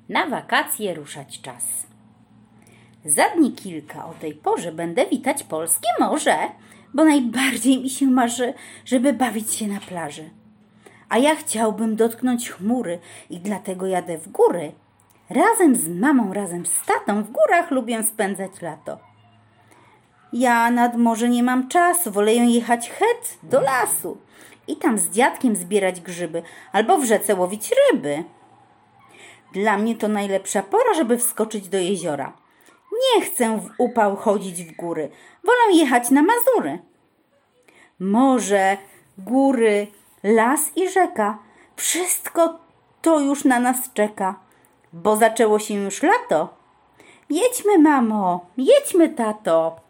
Na wakacje ruszać czas. Za dni kilka o tej porze będę witać polskie morze, bo najbardziej mi się marzy, żeby bawić się na plaży. A ja chciałbym dotknąć chmury i dlatego jadę w góry. Razem z mamą, razem z tatą w górach lubię spędzać lato. Ja nad morze nie mam czasu, wolę jechać do lasu i tam z dziadkiem zbierać grzyby albo w rzece łowić ryby. Dla mnie to najlepsza pora, żeby wskoczyć do jeziora. Nie chcę w upał chodzić w góry, wolę jechać na Mazury. Morze, góry, las i rzeka, wszystko to już na nas czeka, bo zaczęło się już lato. Jedźmy, mamo, jedźmy, tato.